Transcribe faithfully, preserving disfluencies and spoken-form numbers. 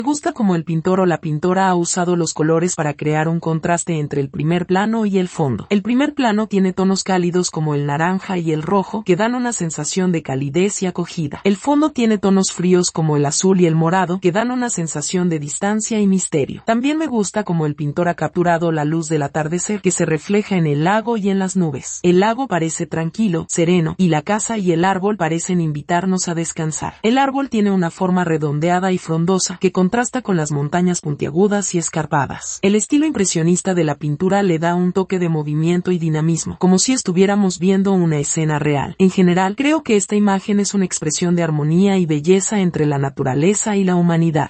Me gusta cómo el pintor o la pintora ha usado los colores para crear un contraste entre el primer plano y el fondo. El primer plano tiene tonos cálidos como el naranja y el rojo que dan una sensación de calidez y acogida. El fondo tiene tonos fríos como el azul y el morado que dan una sensación de distancia y misterio. También me gusta cómo el pintor ha capturado la luz del atardecer que se refleja en el lago y en las nubes. El lago parece tranquilo, sereno, y la casa y el árbol parecen invitarnos a descansar. El árbol tiene una forma redondeada y frondosa que contrasta con las montañas puntiagudas y escarpadas. El estilo impresionista de la pintura le da un toque de movimiento y dinamismo, como si estuviéramos viendo una escena real. En general, creo que esta imagen es una expresión de armonía y belleza entre la naturaleza y la humanidad.